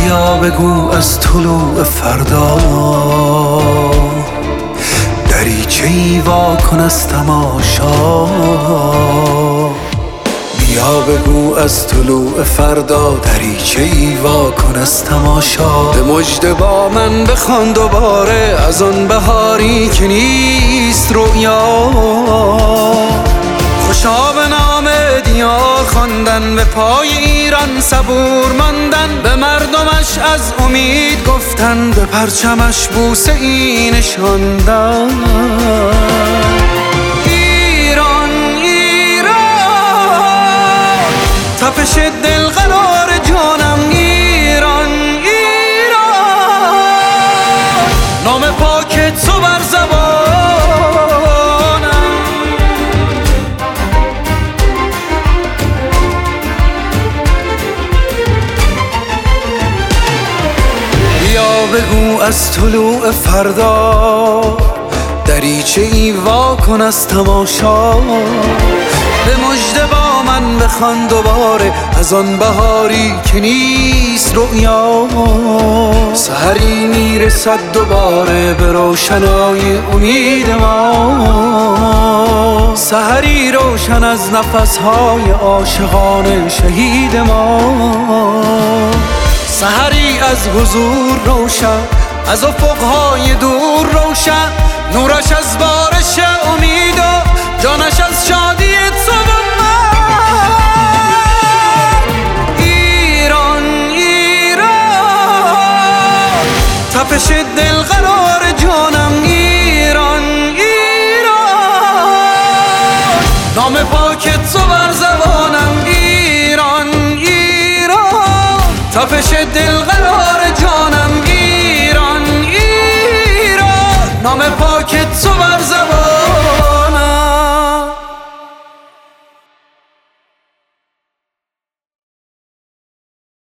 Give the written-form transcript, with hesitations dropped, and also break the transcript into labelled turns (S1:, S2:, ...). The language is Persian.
S1: بیا بگو از طلوع فردا دریچه‌ای وا کن از تماشا. بیا بگو از طلوع فردا دریچه‌ای وا کن از تماشا. به مژده با من بخوان دوباره از آن بهاری که نیست رؤیا. خوشا به نام دیار خواندن، به پای ایران صبور ماندن، به مردمش از امید گفتن، به پرچمش بوسه ای نشاندن. ایران ایران تپش دل قرار جانم. ایران ایران نام پاک تو بر زبانم. بگو از طلوع فردا دریچه‌ای وا کن از تماشا. به مژده با من بخوان دوباره از آن بهاری که نیست رؤیا. سحری میرسد دوباره به روشنای امید ما، سحری روشن از نفسهای عاشقان شهید ما. سحری از حضور روشن، از افقهای دور روشن، نورش از بارش امید و جانش از شادی تو و من. ایران ایران تپش دل قرار جانم. ایران ایران نام پاک تو بر زبانم. ایران ایران تپش دل قرار